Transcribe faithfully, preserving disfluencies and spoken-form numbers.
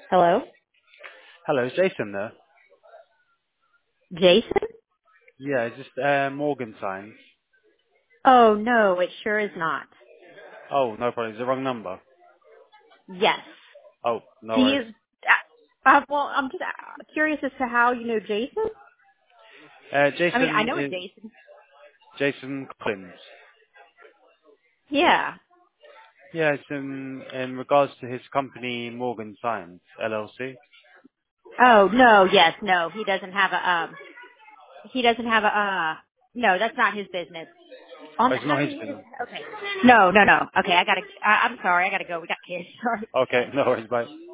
Hello? Hello, is Jason there? Jason? Yeah, is this uh, Morgan Signs? Oh, no, it sure is not. Oh, no problem. Is the wrong number? Yes. Oh, no Do worries. you, uh, uh, well, I'm just uh, curious as to how you know Jason. Uh, I mean, I Jason know a is Jason. Jason Collins. Yeah. Yeah, it's in in regards to his company Morgan Signs L L C. Oh, no, yes, no, he doesn't have a, um, he doesn't have a, uh, no, that's not his business. On, Oh, it's how not do his you, business. okay. No, no, no. Okay, I gotta, I, I'm sorry, I gotta go. We got kids. Sorry. Okay, no worries. Bye.